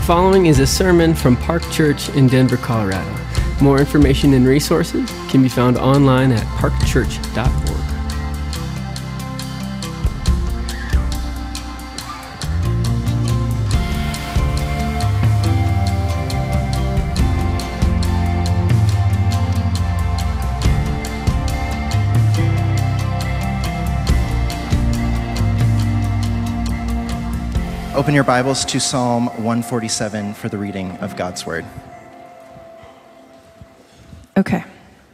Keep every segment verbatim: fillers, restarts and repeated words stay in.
following is a sermon from Park Church in Denver, Colorado. More information and resources can be found online at park church dot org. Open your Bibles to Psalm one forty-seven for the reading of God's Word. Okay.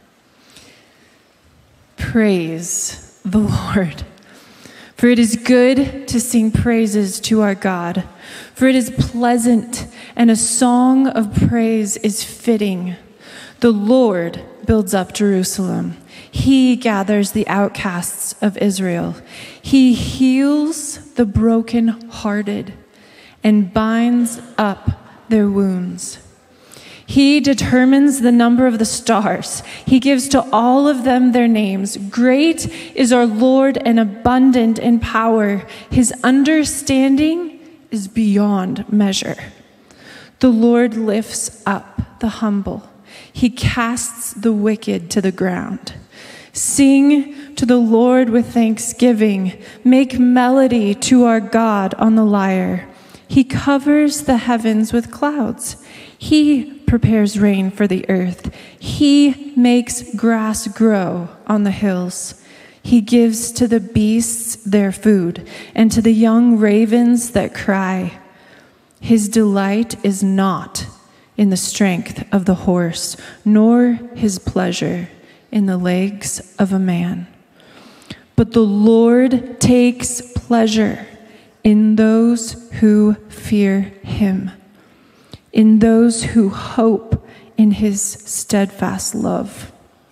Praise the Lord. For it is good to sing praises to our God. For it is pleasant, and a song of praise is fitting. The Lord builds up Jerusalem. He gathers the outcasts of Israel. He heals the brokenhearted and binds up their wounds. He determines the number of the stars. He gives to all of them their names. Great is our Lord and abundant in power. His understanding is beyond measure. The Lord lifts up the humble. He casts the wicked to the ground. Sing to the Lord with thanksgiving. Make melody to our God on the lyre. He covers the heavens with clouds. He prepares rain for the earth. He makes grass grow on the hills. He gives to the beasts their food, and to the young ravens that cry. His delight is not in the strength of the horse, nor his pleasure in the legs of a man. But the Lord takes pleasure in those who fear him, in those who hope in his steadfast love.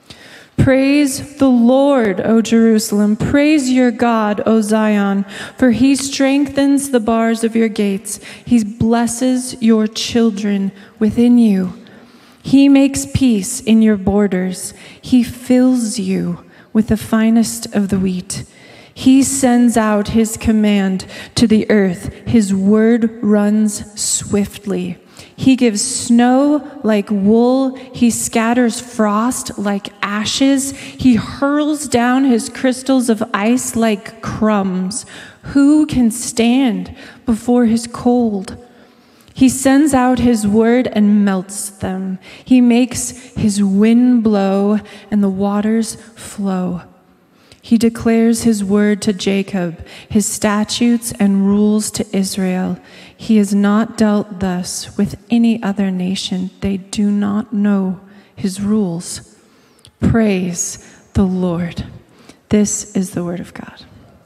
Praise the Lord, O Jerusalem. Praise your God, O Zion, for he strengthens the bars of your gates. He blesses your children within you. He makes peace in your borders. He fills you with the finest of the wheat. He sends out his command to the earth. His word runs swiftly. He gives snow like wool. He scatters frost like ashes. He hurls down his crystals of ice like crumbs. Who can stand before his cold? He sends out his word and melts them. He makes his wind blow and the waters flow. He declares his word to Jacob, his statutes and rules to Israel. He has not dealt thus with any other nation. They do not know his rules. Praise the Lord. This is the word of God.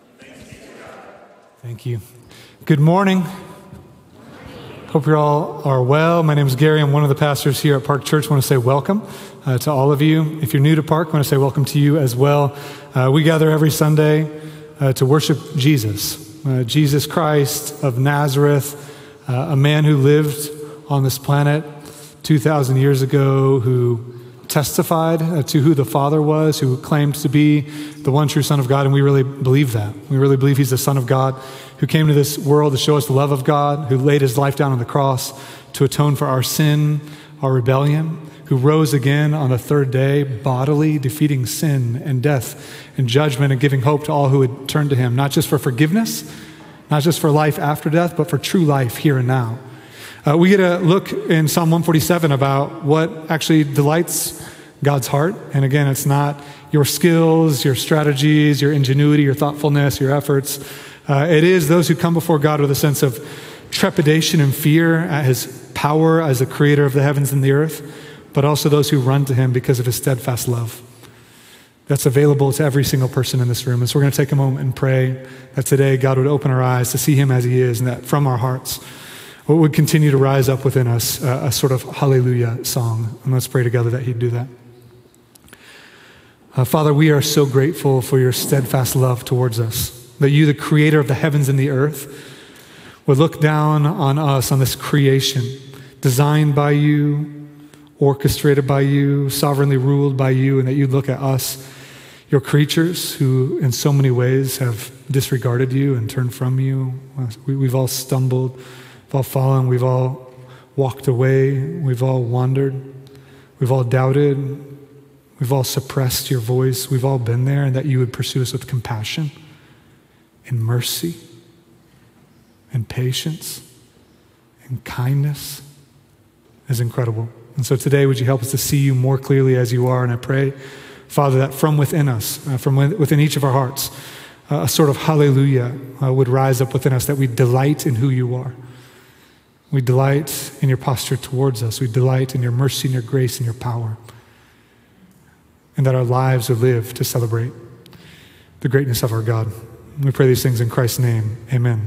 Thank you. Good morning. Hope you all are well. My name is Gary. I'm one of the pastors here at Park Church. I want to say welcome uh, to all of you. If you're new to Park, I want to say welcome to you as well. Uh, we gather every Sunday uh, to worship Jesus, uh, Jesus Christ of Nazareth, uh, a man who lived on this planet two thousand years ago, who testified uh, to who the Father was, who claimed to be the one true Son of God, and we really believe that. We really believe he's the Son of God who came to this world to show us the love of God, who laid his life down on the cross to atone for our sin, our rebellion, who rose again on the third day, bodily, defeating sin and death and judgment and giving hope to all who would turn to him, not just for forgiveness, not just for life after death, but for true life here and now. Uh, we get a look in Psalm one forty-seven about what actually delights God's heart. And again, it's not your skills, your strategies, your ingenuity, your thoughtfulness, your efforts. Uh, it is those who come before God with a sense of trepidation and fear at his power as the creator of the heavens and the earth, but also those who run to him because of his steadfast love. That's available to every single person in this room. And so we're going to take a moment and pray that today God would open our eyes to see him as he is, and that from our hearts, what would continue to rise up within us, uh, a sort of hallelujah song. And let's pray together that he'd do that. Uh, Father, we are so grateful for your steadfast love towards us, that you, the creator of the heavens and the earth, would look down on us, on this creation, designed by you, orchestrated by you, sovereignly ruled by you, and that you'd look at us, your creatures, who in so many ways have disregarded you and turned from you. We, we've all stumbled, we've all fallen, we've all walked away. We've all wandered. We've all doubted. We've all suppressed your voice. We've all been there, and that you would pursue us with compassion and mercy and patience and kindness is incredible. And so today, would you help us to see you more clearly as you are? And I pray, Father, that from within us, uh, from within each of our hearts, uh, a sort of hallelujah uh, would rise up within us, that we delight in who you are. We delight in your posture towards us. We delight in your mercy and your grace and your power. And that our lives would live to celebrate the greatness of our God. We pray these things in Christ's name. Amen.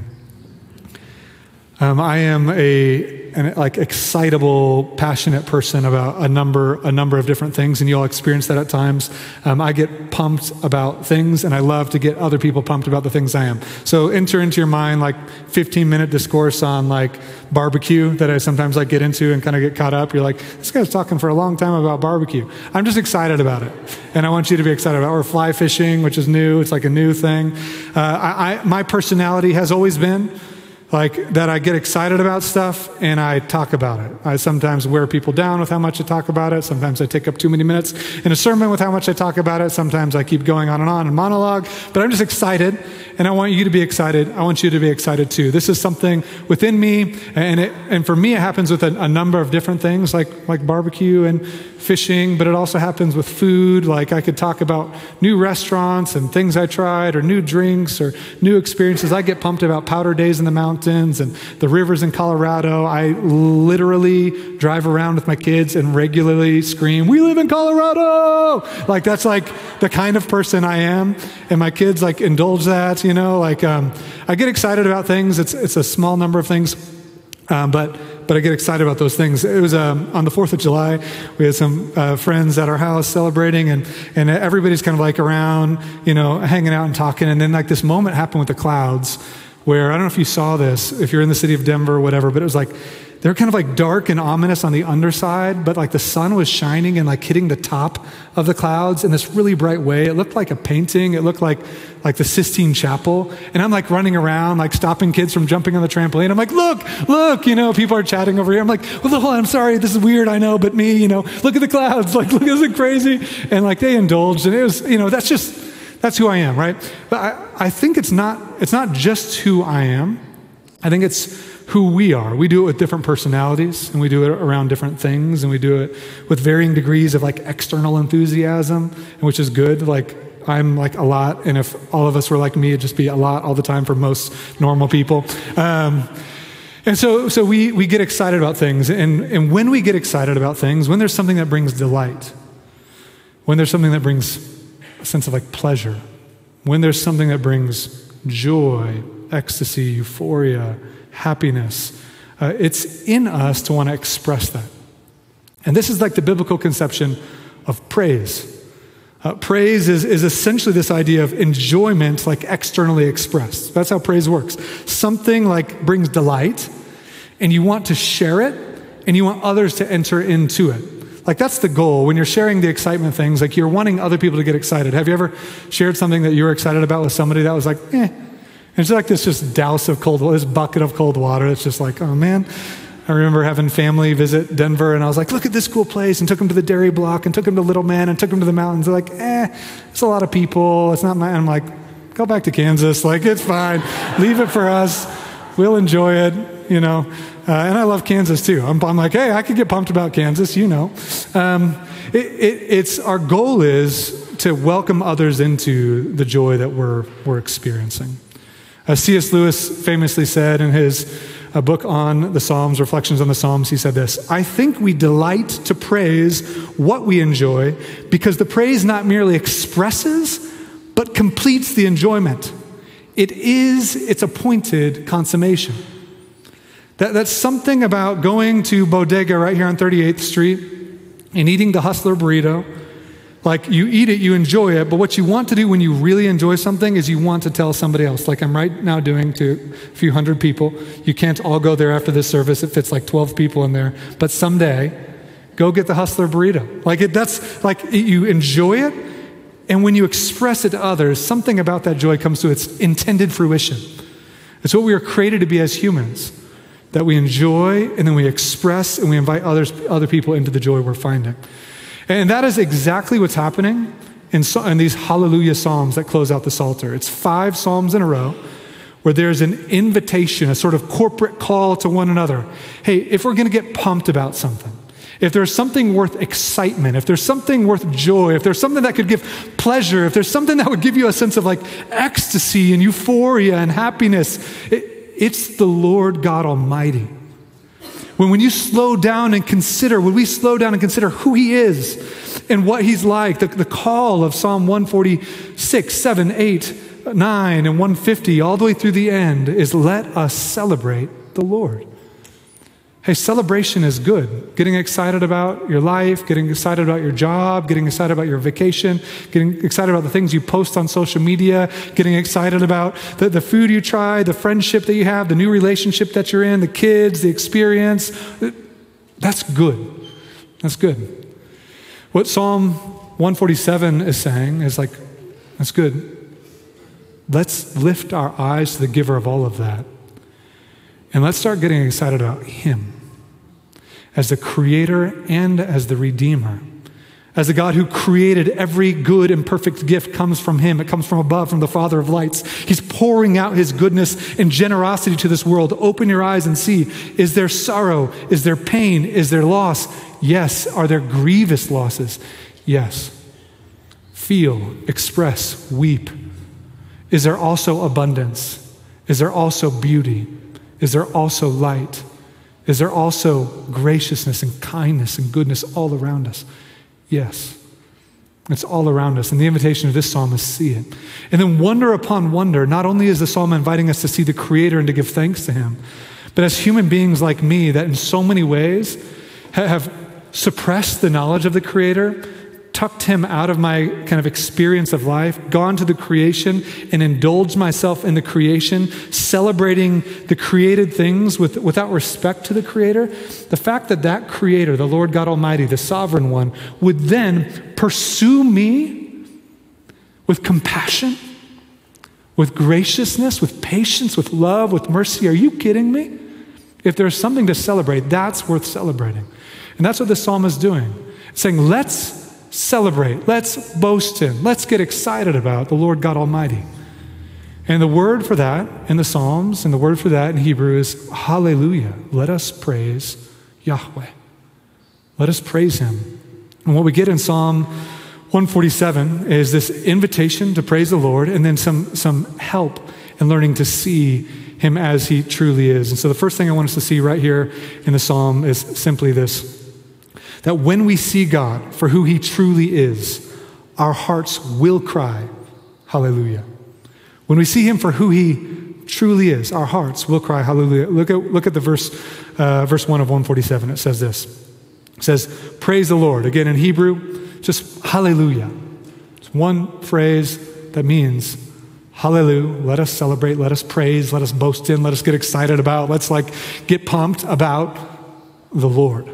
Um, I am a an like excitable, passionate person about a number a number of different things, and you all experience that at times. Um, I get pumped about things, and I love to get other people pumped about the things I am. So enter into your mind like fifteen minute discourse on like barbecue that I sometimes like get into and kind of get caught up. You're like, this guy's talking for a long time about barbecue. I'm just excited about it, and I want you to be excited about it. Or fly fishing, which is new. It's like a new thing. Uh, I, I my personality has always been like that. I get excited about stuff and I talk about it. I sometimes wear people down with how much I talk about it. Sometimes I take up too many minutes in a sermon with how much I talk about it. Sometimes I keep going on and on in monologue, but I'm just excited, and I want you to be excited. I want you to be excited too. This is something within me, and it, and for me it happens with a, a number of different things, like, like barbecue and fishing, but it also happens with food. Like I could talk about new restaurants and things I tried, or new drinks or new experiences. I get pumped about powder days in the mountains and the rivers in Colorado. I literally drive around with my kids and regularly scream, "We live in Colorado!" Like that's like the kind of person I am. And my kids like indulge that, you know, like um, I get excited about things. It's, it's a small number of things, um, but But I get excited about those things. It was um, on the fourth of July. We had some uh, friends at our house celebrating, and, and everybody's kind of like around, you know, hanging out and talking. And then like this moment happened with the clouds where, I don't know if you saw this, if you're in the city of Denver or whatever, but it was like, they're kind of like dark and ominous on the underside, but like the sun was shining and like hitting the top of the clouds in this really bright way. It looked like a painting. It looked like like the Sistine Chapel. And I'm like running around, like stopping kids from jumping on the trampoline. I'm like, look, look, you know, people are chatting over here. I'm like, well, hold on, I'm sorry, this is weird, I know, but me, you know, look at the clouds, like, look, isn't it crazy? And like they indulged, and it was, you know, that's just, that's who I am, right? But I, I think it's not, it's not just who I am. I think it's who we are. We do it with different personalities, and we do it around different things, and we do it with varying degrees of like external enthusiasm, which is good. Like I'm like a lot, and if all of us were like me, it'd just be a lot all the time for most normal people. Um, and so, so we we get excited about things, and and when we get excited about things, when there's something that brings delight, when there's something that brings a sense of like pleasure, when there's something that brings joy, ecstasy, euphoria, happiness, uh, it's in us to want to express that. And this is like the biblical conception of praise. Uh, praise is, is essentially this idea of enjoyment, like externally expressed. That's how praise works. Something like brings delight, and you want to share it, and you want others to enter into it. Like that's the goal. When you're sharing the excitement things, like you're wanting other people to get excited. Have you ever shared something that you were excited about with somebody that was like, eh? And it's like this just douse of cold water, this bucket of cold water. It's just like, oh man. I remember having family visit Denver, and I was like, look at this cool place, and took them to the dairy block, and took them to Little Man, and took them to the mountains. They're like, eh, it's a lot of people. It's not my, and I'm like, go back to Kansas. Like, it's fine. Leave it for us. We'll enjoy it, you know. Uh, and I love Kansas too. I'm, I'm like, hey, I could get pumped about Kansas, you know. Um, it, it, it's our goal is to welcome others into the joy that we're we're experiencing. Uh, C S Lewis famously said in his uh, book on the Psalms, Reflections on the Psalms, he said this: I think we delight to praise what we enjoy because the praise not merely expresses, but completes the enjoyment. It is its appointed consummation. That, that's something about going to Bodega right here on thirty-eighth Street and eating the Hustler burrito. Like you eat it, you enjoy it, but what you want to do when you really enjoy something is you want to tell somebody else, like I'm right now doing to a few hundred people. You can't all go there after this service. It fits like twelve people in there. But someday, go get the Hustler burrito. Like it, that's like you enjoy it, and when you express it to others, something about that joy comes to its intended fruition. It's what we are created to be as humans. that we enjoy, and then we express and we invite others, other people into the joy we're finding. And that is exactly what's happening in, in these hallelujah psalms that close out the Psalter. It's five psalms in a row where there's an invitation, a sort of corporate call to one another. Hey, if we're going to get pumped about something, if there's something worth excitement, if there's something worth joy, if there's something that could give pleasure, if there's something that would give you a sense of like ecstasy and euphoria and happiness, it, it's the Lord God Almighty. When, when you slow down and consider, when we slow down and consider who he is and what he's like, the, the call of Psalm one forty-six, seven, eight, nine, and one fifty, all the way through the end, is let us celebrate the Lord. Hey, celebration is good. Getting excited about your life, getting excited about your job, getting excited about your vacation, getting excited about the things you post on social media, getting excited about the, the food you try, the friendship that you have, the new relationship that you're in, the kids, the experience. That's good. That's good. What Psalm one forty-seven is saying is like, that's good. Let's lift our eyes to the giver of all of that. And let's start getting excited about him as the creator and as the redeemer. As the God who created every good and perfect gift comes from him. It comes from above, from the Father of lights. He's pouring out his goodness and generosity to this world. Open your eyes and see. Is there sorrow? Is there pain? Is there loss? Yes. Are there grievous losses? Yes. Feel, express, weep. Is there also abundance? Is there also beauty? Is there also light? Is there also graciousness and kindness and goodness all around us? Yes. It's all around us. And the invitation of this psalm is see it. And then wonder upon wonder, not only is the psalm inviting us to see the Creator and to give thanks to him, but as human beings like me that in so many ways have suppressed the knowledge of the Creator, tucked him out of my kind of experience of life, gone to the creation and indulged myself in the creation, celebrating the created things with, without respect to the Creator, the fact that that Creator, the Lord God Almighty, the Sovereign One, would then pursue me with compassion, with graciousness, with patience, with love, with mercy. Are you kidding me? If there's something to celebrate, that's worth celebrating. And that's what the psalm is doing. It's saying, let's celebrate. Let's boast in. Let's get excited about the Lord God Almighty. And the word for that in the Psalms and the word for that in Hebrew is hallelujah. Let us praise Yahweh. Let us praise him. And what we get in Psalm one forty-seven is this invitation to praise the Lord and then some, some help in learning to see him as he truly is. And so the first thing I want us to see right here in the Psalm is simply this: that when we see God for who he truly is, our hearts will cry, hallelujah. When we see him for who he truly is, our hearts will cry, hallelujah. Look at, look at the verse, uh, verse one of one forty-seven. It says this. It says, praise the Lord. Again, in Hebrew, just hallelujah. It's one phrase that means hallelujah. Let us celebrate, let us praise, let us boast in, let us get excited about, let's like get pumped about the Lord.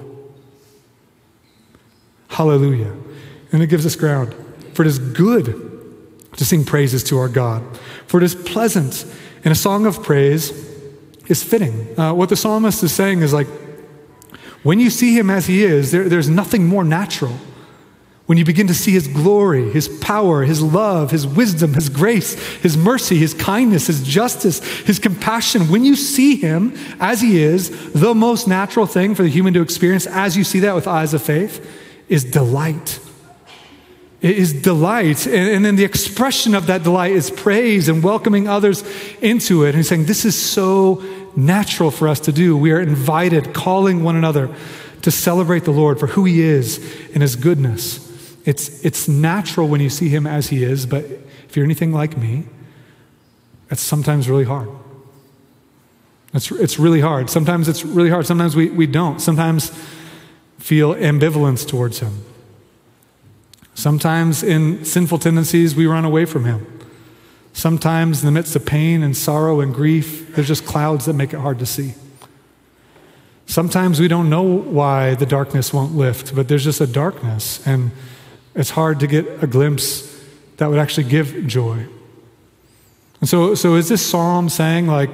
Hallelujah. And it gives us ground. For it is good to sing praises to our God. For it is pleasant, and a song of praise is fitting. Uh, what the psalmist is saying is like, when you see him as he is, there, there's nothing more natural. When you begin to see his glory, his power, his love, his wisdom, his grace, his mercy, his kindness, his justice, his compassion, when you see him as he is, the most natural thing for the human to experience as you see that with eyes of faith is delight. It is delight. And, and then the expression of that delight is praise and welcoming others into it. And he's saying, this is so natural for us to do. We are invited, calling one another to celebrate the Lord for who he is and his goodness. It's, it's natural when you see him as he is, but if you're anything like me, it's sometimes really hard. It's, it's really hard. Sometimes it's really hard. Sometimes we, we don't. Sometimes feel ambivalence towards him. Sometimes in sinful tendencies, we run away from him. Sometimes in the midst of pain and sorrow and grief, there's just clouds that make it hard to see. Sometimes we don't know why the darkness won't lift, but there's just a darkness, and it's hard to get a glimpse that would actually give joy. And so, so is this psalm saying like,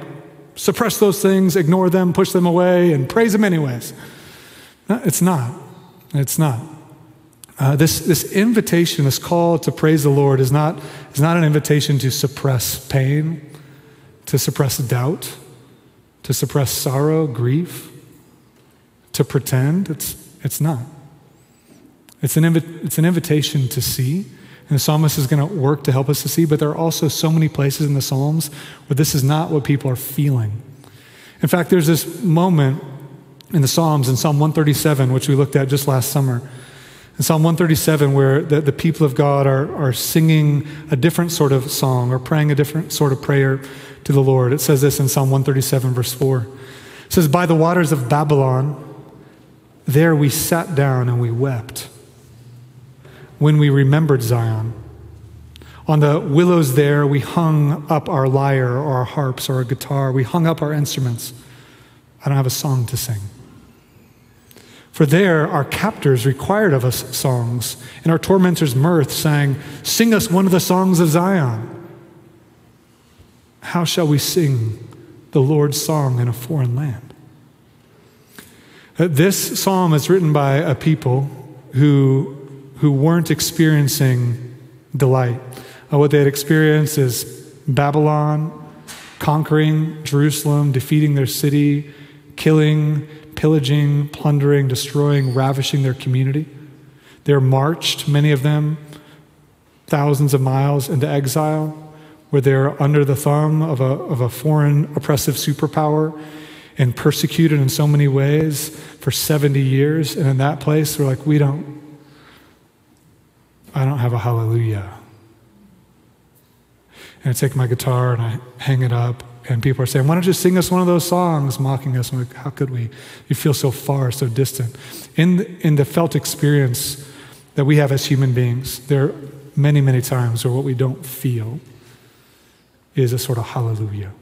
suppress those things, ignore them, push them away, and praise him anyways. No, it's not. It's not. Uh, this, this invitation, this call to praise the Lord is not, is not an invitation to suppress pain, to suppress doubt, to suppress sorrow, grief, to pretend. It's, it's not. It's an, invi- it's an invitation to see. And the psalmist is going to work to help us to see, but there are also so many places in the Psalms where this is not what people are feeling. In fact, there's this moment in the Psalms, in Psalm one thirty-seven, which we looked at just last summer. In Psalm one thirty-seven, where the, the people of God are, are singing a different sort of song or praying a different sort of prayer to the Lord. It says this in Psalm one thirty-seven, verse four. It says, by the waters of Babylon, there we sat down and we wept. When we remembered Zion. On the willows there, we hung up our lyre or our harps or our guitar. We hung up our instruments. I don't have a song to sing. For there, our captors required of us songs, and our tormentors' mirth sang, sing us one of the songs of Zion. How shall we sing the Lord's song in a foreign land? This psalm is written by a people who who weren't experiencing delight. Uh, what they had experienced is Babylon, conquering Jerusalem, defeating their city, killing, pillaging, plundering, destroying, ravishing their community. They're marched, many of them, thousands of miles into exile, where they're under the thumb of a, of a foreign oppressive superpower and persecuted in so many ways for seventy years. And in that place, they're like, we don't, I don't have a hallelujah. And I take my guitar and I hang it up, and people are saying, why don't you sing us one of those songs, mocking us. I'm like, how could we? You feel so far, so distant. In the, in the felt experience that we have as human beings, there are many, many times where what we don't feel is a sort of hallelujah.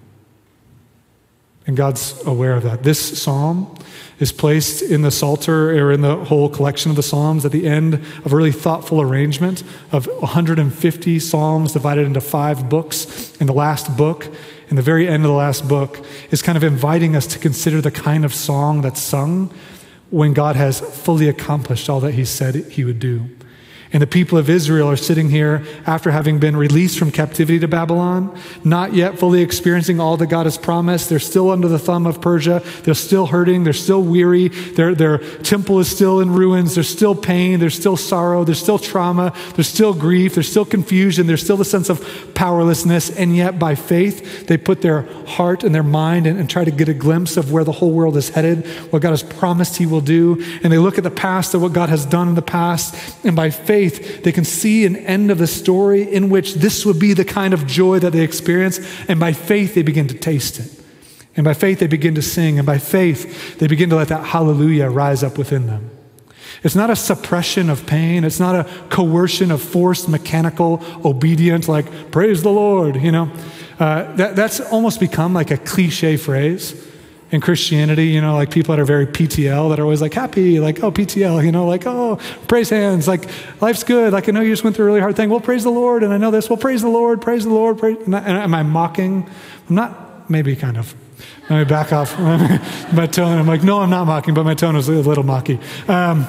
And God's aware of that. This psalm is placed in the Psalter, or in the whole collection of the Psalms, at the end of a really thoughtful arrangement of one hundred fifty Psalms divided into five books. And the last book, in the very end of the last book, is kind of inviting us to consider the kind of song that's sung when God has fully accomplished all that he said he would do. And the people of Israel are sitting here after having been released from captivity to Babylon, not yet fully experiencing all that God has promised. They're still under the thumb of Persia. They're still hurting. They're still weary. Their, their temple is still in ruins. There's still pain. There's still sorrow. There's still trauma. There's still grief. There's still confusion. There's still the sense of powerlessness. And yet by faith, they put their heart and their mind and, and try to get a glimpse of where the whole world is headed, what God has promised he will do. And they look at the past of what God has done in the past. And by faith, they can see an end of the story in which this would be the kind of joy that they experience. And by faith, they begin to taste it. And by faith, they begin to sing. And by faith, they begin to let that hallelujah rise up within them. It's not a suppression of pain. It's not a coercion of forced mechanical obedience like, praise the Lord, you know. Uh, that, that's almost become like a cliche phrase in Christianity, you know, like people that are very P T L, that are always like happy, like, oh, P T L, you know, like, oh, praise hands, like, life's good. Like, I know you just went through a really hard thing. Well, praise the Lord. And I know this. Well, praise the Lord, praise the Lord. Praise. And am I mocking? I'm not, maybe kind of. Let me back off my tone. I'm like, no, I'm not mocking, but my tone is a little mocky. Um,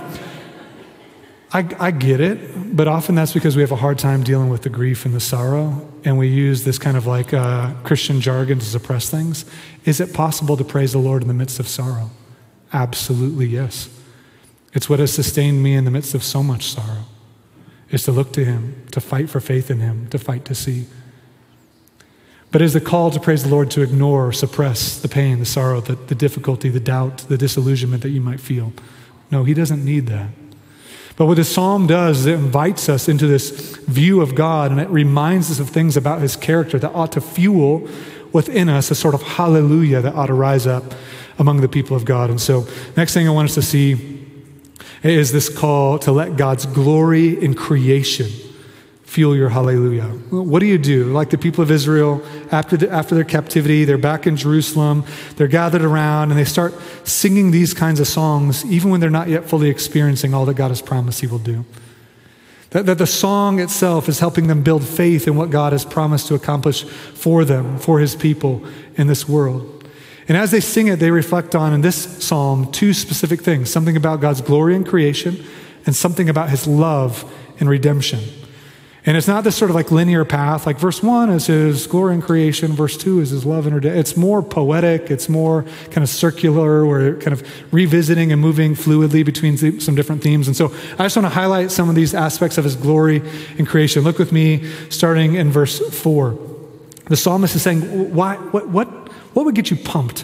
I, I get it, but often that's because we have a hard time dealing with the grief and the sorrow, and we use this kind of like uh, Christian jargon to suppress things. Is it possible to praise the Lord in the midst of sorrow? Absolutely, yes. It's what has sustained me in the midst of so much sorrow, is to look to him, to fight for faith in him, to fight to see. But is the call to praise the Lord to ignore or suppress the pain, the sorrow, the, the difficulty, the doubt, the disillusionment that you might feel? No, he doesn't need that. But what this psalm does is it invites us into this view of God, and it reminds us of things about his character that ought to fuel within us a sort of hallelujah that ought to rise up among the people of God. And so next thing I want us to see is this call to let God's glory in creation fuel your hallelujah. What do you do? Like the people of Israel, after the, after their captivity, they're back in Jerusalem, they're gathered around, and they start singing these kinds of songs, even when they're not yet fully experiencing all that God has promised he will do. That, that the song itself is helping them build faith in what God has promised to accomplish for them, for his people in this world. And as they sing it, they reflect on, in this psalm, two specific things, something about God's glory in creation and something about his love in redemption. And it's not this sort of like linear path, like verse one is his glory in creation, verse two is his love in redemption. It's more poetic, it's more kind of circular, we're kind of revisiting and moving fluidly between some different themes. And so I just want to highlight some of these aspects of his glory in creation. Look with me, starting in verse four. The psalmist is saying, why, what, what, what would get you pumped?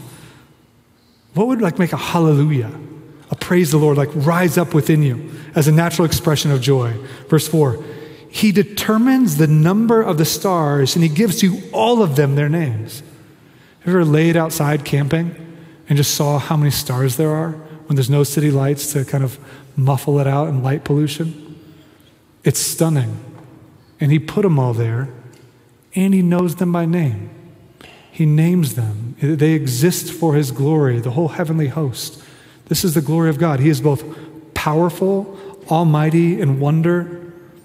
What would like make a hallelujah, a praise the Lord, like rise up within you as a natural expression of joy? Verse four, he determines the number of the stars and he gives to all of them their names. Have you ever laid outside camping and just saw how many stars there are when there's no city lights to kind of muffle it out and light pollution? It's stunning. And he put them all there and he knows them by name. He names them. They exist for his glory, the whole heavenly host. This is the glory of God. He is both powerful, almighty in wonder,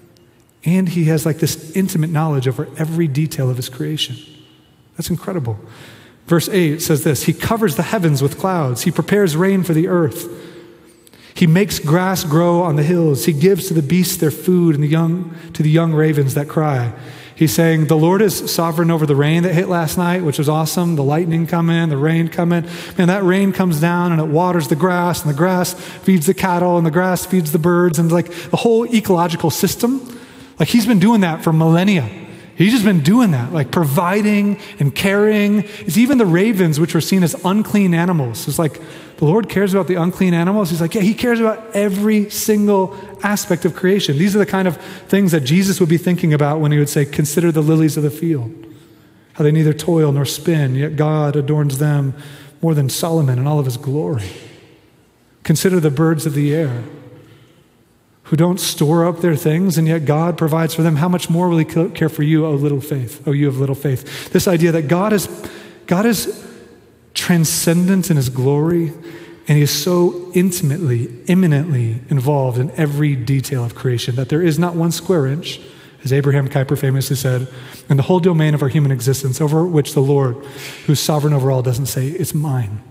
and he has like this intimate knowledge over every detail of his creation. That's incredible. Verse eight says this, he covers the heavens with clouds. He prepares rain for the earth. He makes grass grow on the hills. He gives to the beasts their food and the young to the young ravens that cry. He's saying the Lord is sovereign over the rain that hit last night, which was awesome. The lightning come in, the rain come in. Man, that rain comes down and it waters the grass, and the grass feeds the cattle, and the grass feeds the birds, and like the whole ecological system. Like he's been doing that for millennia. He's just been doing that, like providing and caring. It's even the ravens, which were seen as unclean animals. It's like the Lord cares about the unclean animals. He's like, yeah, he cares about every single aspect of creation. These are the kind of things that Jesus would be thinking about when he would say, consider the lilies of the field, how they neither toil nor spin, yet God adorns them more than Solomon in all of his glory. Consider the birds of the air, who don't store up their things, and yet God provides for them. How much more will he care for you, O little faith, O you of little faith? This idea that God is, God is transcendent in his glory, and he is so intimately, imminently involved in every detail of creation that there is not one square inch, as Abraham Kuyper famously said, in the whole domain of our human existence over which the Lord, who's sovereign over all, doesn't say, it's mine.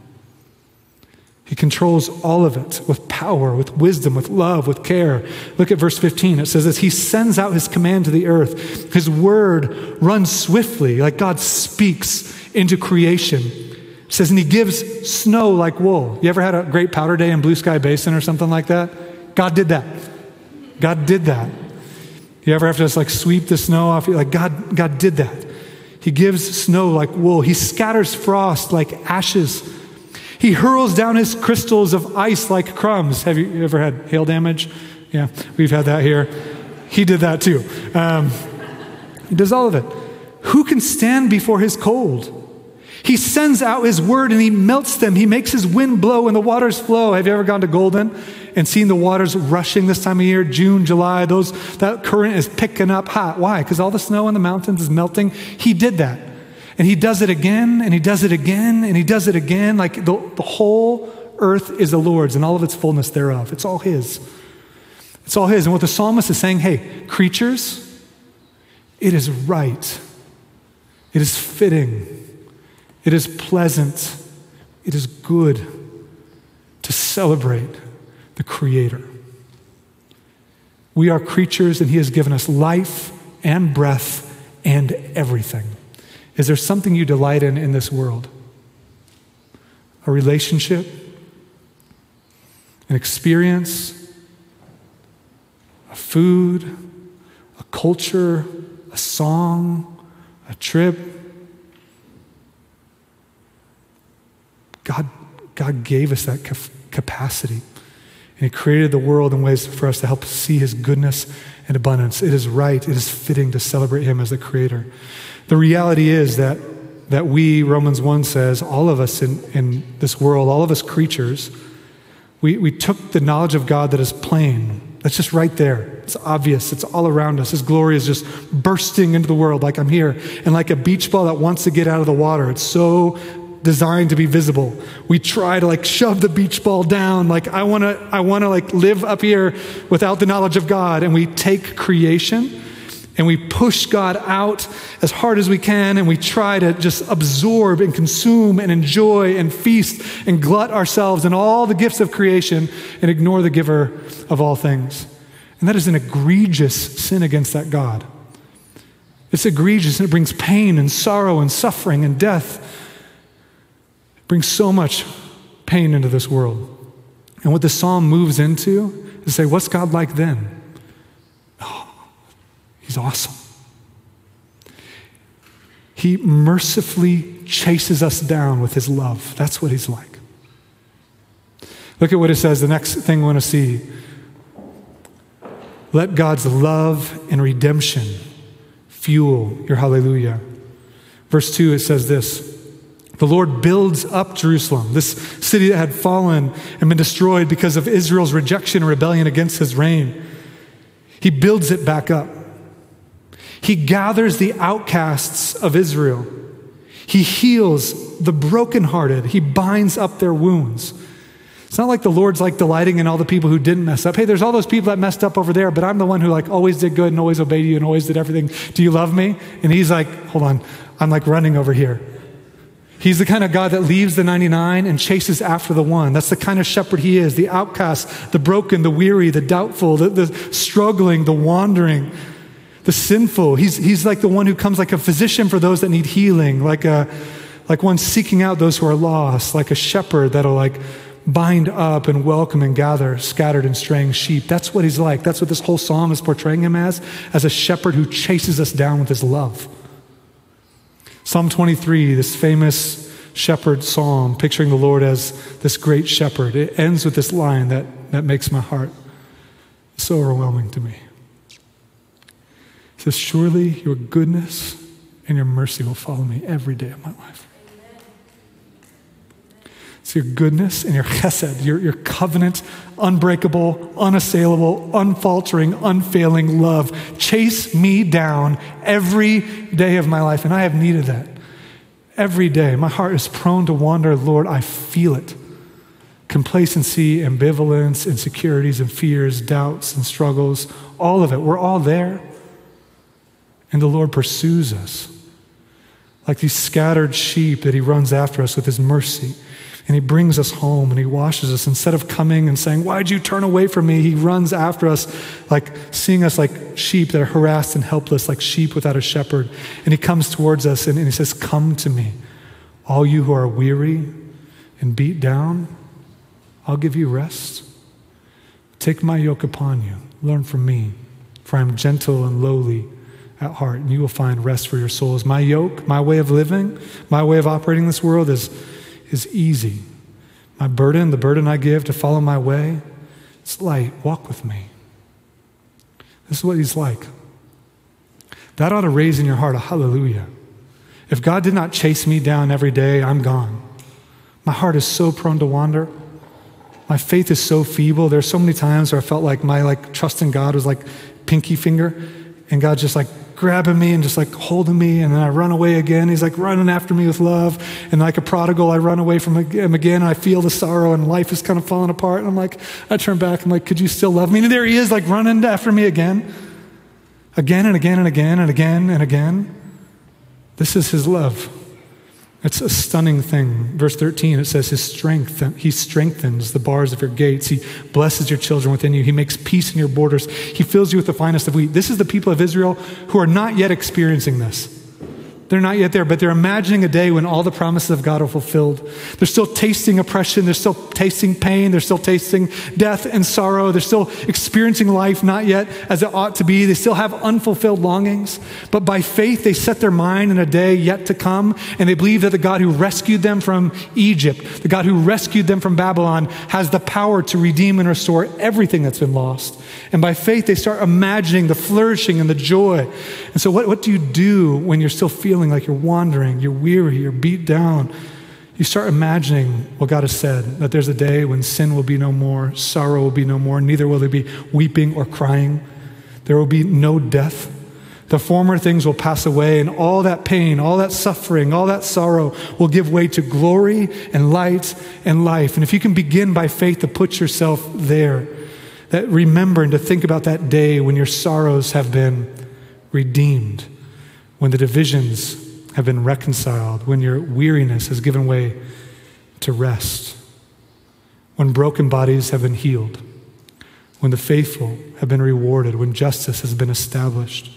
He controls all of it with power, with wisdom, with love, with care. Look at verse fifteen. It says this, he sends out his command to the earth. His word runs swiftly, like God speaks into creation. It says, and he gives snow like wool. You ever had a great powder day in Blue Sky Basin or something like that? God did that. God did that. You ever have to just like sweep the snow off? Like God, God did that. He gives snow like wool. He scatters frost like ashes. He hurls down his crystals of ice like crumbs. Have you ever had hail damage? Yeah, we've had that here. He did that too. Um, he does all of it. Who can stand before his cold? He sends out his word and he melts them. He makes his wind blow and the waters flow. Have you ever gone to Golden and seen the waters rushing this time of year, June, July? Those that current is picking up hot. Why? Because all the snow in the mountains is melting. He did that. And he does it again, and he does it again, and he does it again. Like the, the whole earth is the Lord's and all of its fullness thereof. It's all his. It's all his. And what the psalmist is saying, hey, creatures, it is right. It is fitting. It is pleasant. It is good to celebrate the Creator. We are creatures, and he has given us life and breath and everything. Is there something you delight in in this world? A relationship? An experience? A food? A culture? A song? A trip? God, God gave us that capacity. And he created the world in ways for us to help see his goodness and abundance. It is right. It is fitting to celebrate him as the creator. The reality is that, that we, Romans one says, all of us in, in this world, all of us creatures, we, we took the knowledge of God that is plain. That's just right there. It's obvious. It's all around us. His glory is just bursting into the world like I'm here. And like a beach ball that wants to get out of the water, it's so designed to be visible. We try to like shove the beach ball down. Like I want to, I want to like live up here without the knowledge of God. And we take creation and we push God out as hard as we can, and we try to just absorb and consume and enjoy and feast and glut ourselves in all the gifts of creation and ignore the giver of all things. And that is an egregious sin against that God. It's egregious, and it brings pain and sorrow and suffering and death. It brings so much pain into this world. And what the psalm moves into is to say, what's God like then? Oh, he's awesome. He mercifully chases us down with his love. That's what he's like. Look at what it says, the next thing we want to see. Let God's love and redemption fuel your hallelujah. Verse two, it says this: the Lord builds up Jerusalem, this city that had fallen and been destroyed because of Israel's rejection and rebellion against his reign. He builds it back up. He gathers the outcasts of Israel. He heals the brokenhearted. He binds up their wounds. It's not like the Lord's like delighting in all the people who didn't mess up. Hey, there's all those people that messed up over there, but I'm the one who like always did good and always obeyed you and always did everything. Do you love me? And he's like, hold on, I'm like running over here. He's the kind of God that leaves the ninety-nine and chases after the one. That's the kind of shepherd he is, the outcast, the broken, the weary, the doubtful, the, the struggling, the wandering, the sinful. He's, he's like the one who comes like a physician for those that need healing, like a, like one seeking out those who are lost, like a shepherd that'll like bind up and welcome and gather scattered and straying sheep. That's what he's like. That's what this whole psalm is portraying him as, as a shepherd who chases us down with his love. Psalm twenty-three, this famous shepherd psalm, picturing the Lord as this great shepherd. It ends with this line that, that makes my heart so overwhelming to me. It says, surely your goodness and your mercy will follow me every day of my life. It's your goodness and your chesed, your, your covenant, unbreakable, unassailable, unfaltering, unfailing love. Chase me down every day of my life, and I have needed that. Every day, my heart is prone to wander. Lord, I feel it. Complacency, ambivalence, insecurities and fears, doubts and struggles, all of it. We're all there. And the Lord pursues us like these scattered sheep that he runs after us with his mercy. And he brings us home and he washes us. Instead of coming and saying, why'd you turn away from me? He runs after us, like seeing us like sheep that are harassed and helpless, like sheep without a shepherd. And he comes towards us and, and he says, come to me, all you who are weary and beat down, I'll give you rest. Take my yoke upon you. Learn from me, for I am gentle and lowly at heart, and you will find rest for your souls. My yoke, my way of living, my way of operating this world is is easy. My burden, the burden I give to follow my way, it's light. Walk with me. This is what he's like. That ought to raise in your heart a hallelujah. If God did not chase me down every day, I'm gone. My heart is so prone to wander. My faith is so feeble. There's so many times where I felt like my like trust in God was like pinky finger, and God just like grabbing me and just like holding me, and then I run away again. He's like running after me with love, and like a prodigal, I run away from him again, and I feel the sorrow, and life is kind of falling apart, and I'm like, I turn back, I'm like, could you still love me? And there he is, like running after me again, again and again and again and again and again. This is his love. It's a stunning thing. Verse thirteen, it says his strength, he strengthens the bars of your gates. He blesses your children within you. He makes peace in your borders. He fills you with the finest of wheat. This is the people of Israel who are not yet experiencing this. They're not yet there, but they're imagining a day when all the promises of God are fulfilled. They're still tasting oppression. They're still tasting pain. They're still tasting death and sorrow. They're still experiencing life not yet as it ought to be. They still have unfulfilled longings. But by faith, they set their mind in a day yet to come, and they believe that the God who rescued them from Egypt, the God who rescued them from Babylon, has the power to redeem and restore everything that's been lost. And by faith, they start imagining the flourishing and the joy. And so what, what do you do when you're still feeling like you're wandering, you're weary, you're beat down? You start imagining what God has said, that there's a day when sin will be no more, sorrow will be no more, neither will there be weeping or crying. There will be no death. The former things will pass away, and all that pain, all that suffering, all that sorrow will give way to glory and light and life. And if you can begin by faith to put yourself there, that remember and to think about that day when your sorrows have been redeemed, when the divisions have been reconciled, when your weariness has given way to rest, when broken bodies have been healed, when the faithful have been rewarded, when justice has been established,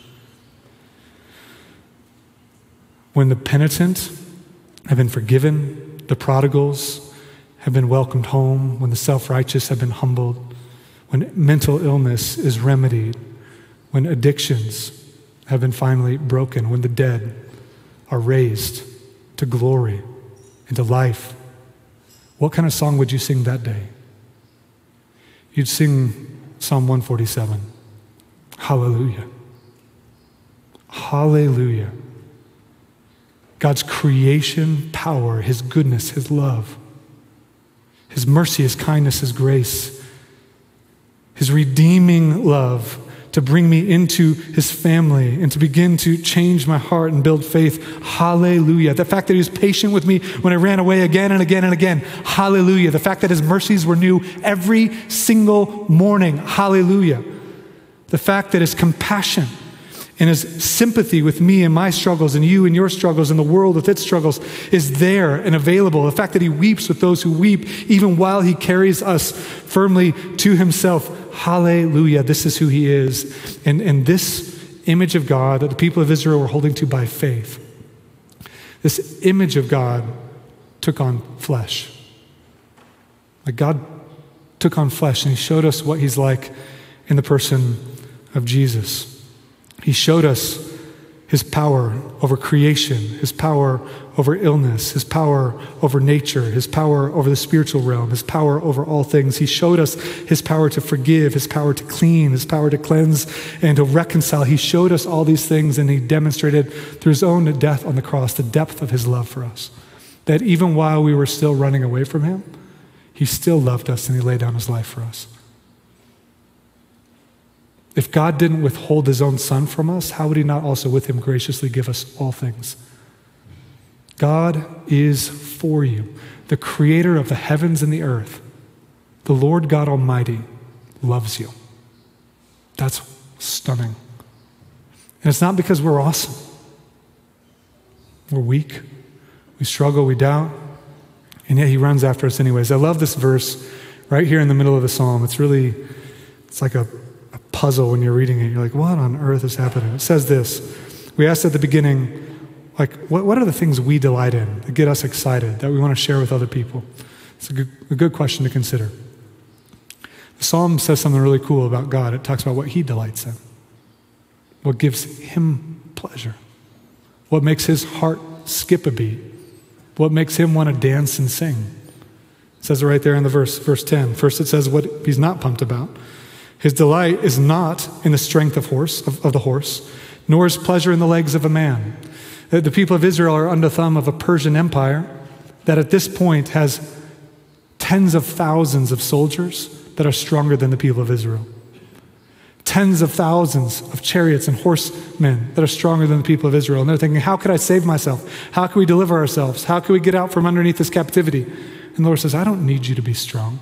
when the penitent have been forgiven, the prodigals have been welcomed home, when the self-righteous have been humbled, when mental illness is remedied, when addictions have been finally broken, when the dead are raised to glory and to life. What kind of song would you sing that day? You'd sing Psalm one forty-seven. Hallelujah. Hallelujah. God's creation power, his goodness, his love, his mercy, his kindness, his grace, his redeeming love to bring me into his family and to begin to change my heart and build faith. Hallelujah. The fact that he was patient with me when I ran away again and again and again. Hallelujah. The fact that his mercies were new every single morning. Hallelujah. The fact that his compassion and his sympathy with me and my struggles and you and your struggles and the world with its struggles is there and available. The fact that he weeps with those who weep even while he carries us firmly to himself. Hallelujah. This is who he is. And, and this image of God that the people of Israel were holding to by faith, this image of God took on flesh. Like God took on flesh and he showed us what he's like in the person of Jesus. He showed us his power over creation, his power over illness, his power over nature, his power over the spiritual realm, his power over all things. He showed us his power to forgive, his power to clean, his power to cleanse and to reconcile. He showed us all these things and he demonstrated through his own death on the cross the depth of his love for us. That even while we were still running away from him, he still loved us and he laid down his life for us. If God didn't withhold his own son from us, how would he not also with him graciously give us all things? God is for you, the creator of the heavens and the earth. The Lord God Almighty loves you. That's stunning. And it's not because we're awesome. We're weak. We struggle, we doubt. And yet he runs after us anyways. I love this verse right here in the middle of the psalm. It's really, it's like a puzzle when you're reading it. You're like, what on earth is happening? It says this. We asked at the beginning, like, what, what are the things we delight in that get us excited, that we want to share with other people? It's a good, a good question to consider. The psalm says something really cool about God. It talks about what he delights in, what gives him pleasure, what makes his heart skip a beat, what makes him want to dance and sing. It says it right there in the verse, verse ten. First it says what he's not pumped about. His delight is not in the strength of horse of, of the horse, nor is pleasure in the legs of a man. The, the people of Israel are under the thumb of a Persian empire that at this point has tens of thousands of soldiers that are stronger than the people of Israel. Tens of thousands of chariots and horsemen that are stronger than the people of Israel. And they're thinking, how could I save myself? How can we deliver ourselves? How can we get out from underneath this captivity? And the Lord says, I don't need you to be strong.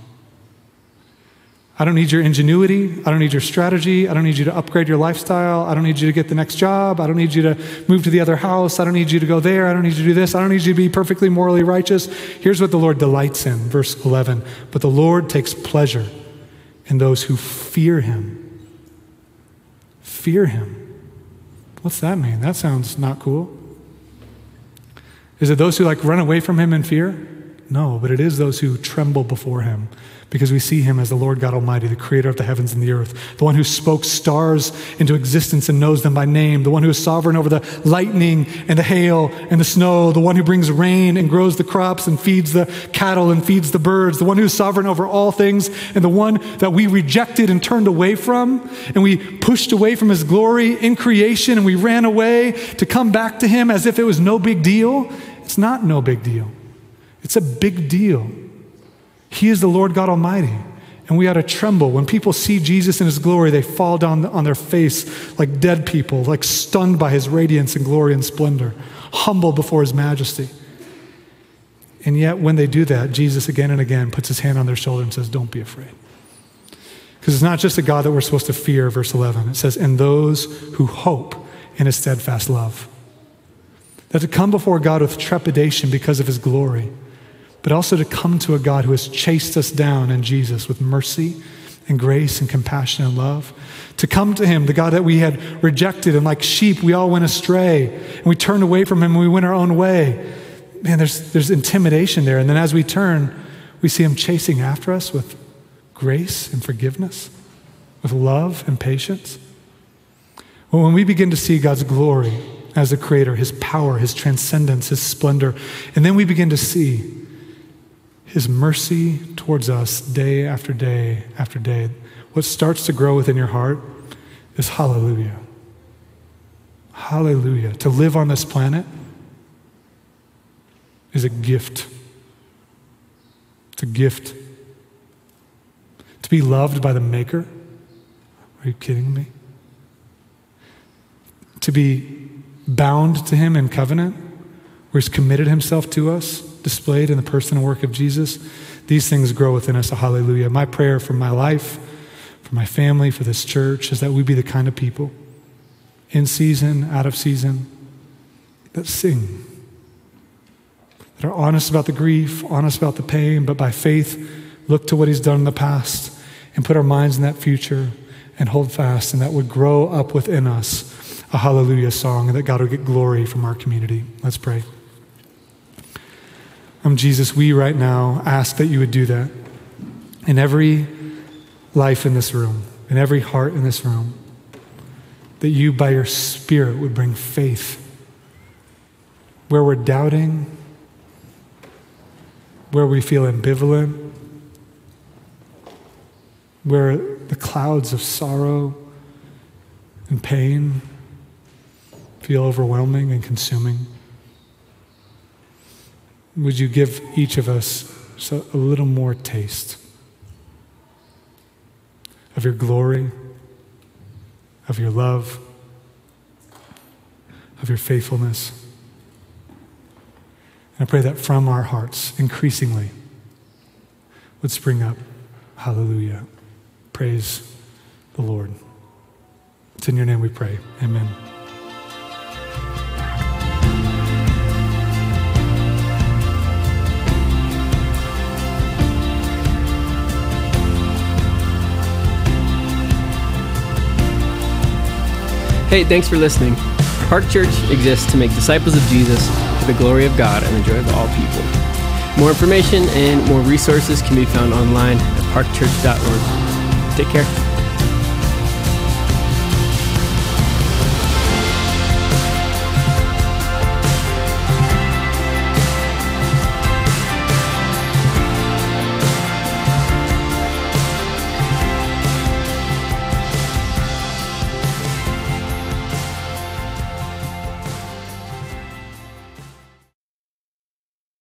I don't need your ingenuity. I don't need your strategy. I don't need you to upgrade your lifestyle. I don't need you to get the next job. I don't need you to move to the other house. I don't need you to go there. I don't need you to do this. I don't need you to be perfectly morally righteous. Here's what the Lord delights in, verse eleven. But the Lord takes pleasure in those who fear him. Fear him. What's that mean? That sounds not cool. Is it those who like run away from him in fear? No, but it is those who tremble before him, because we see him as the Lord God Almighty, the creator of the heavens and the earth, the one who spoke stars into existence and knows them by name, the one who is sovereign over the lightning and the hail and the snow, the one who brings rain and grows the crops and feeds the cattle and feeds the birds, the one who is sovereign over all things, and the one that we rejected and turned away from, and we pushed away from his glory in creation, and we ran away to come back to him as if it was no big deal. It's not no big deal. It's a big deal. He is the Lord God Almighty, and we ought to tremble. When people see Jesus in his glory, they fall down on their face like dead people, like stunned by his radiance and glory and splendor, humble before his majesty. And yet when they do that, Jesus again and again puts his hand on their shoulder and says, don't be afraid. Because it's not just a God that we're supposed to fear, verse eleven. It says, and those who hope in his steadfast love. That to come before God with trepidation because of his glory, but also to come to a God who has chased us down in Jesus with mercy and grace and compassion and love. To come to him, the God that we had rejected, and like sheep, we all went astray, and we turned away from him and we went our own way. Man, there's, there's intimidation there. And then as we turn, we see him chasing after us with grace and forgiveness, with love and patience. Well, when we begin to see God's glory as a creator, his power, his transcendence, his splendor, and then we begin to see his mercy towards us day after day after day, what starts to grow within your heart is hallelujah. Hallelujah. To live on this planet is a gift. It's a gift. To be loved by the Maker. Are you kidding me? To be bound to him in covenant, where he's committed himself to us, displayed in the person and work of Jesus. These things grow within us, a hallelujah. My prayer for my life, for my family, for this church, is that we be the kind of people, in season, out of season, that sing, that are honest about the grief, honest about the pain, but by faith look to what he's done in the past and put our minds in that future and hold fast, and that would grow up within us a hallelujah song, and that God would get glory from our community. Let's pray. Um, Jesus, we right now ask that you would do that in every life in this room, in every heart in this room, that you by your Spirit would bring faith where we're doubting, where we feel ambivalent, where the clouds of sorrow and pain feel overwhelming and consuming. Would you give each of us so a little more taste of your glory, of your love, of your faithfulness? And I pray that from our hearts, increasingly, would spring up, hallelujah, praise the Lord. It's in your name we pray, amen. Hey, thanks for listening. Park Church exists to make disciples of Jesus for the glory of God and the joy of all people. More information and more resources can be found online at park church dot org. Take care.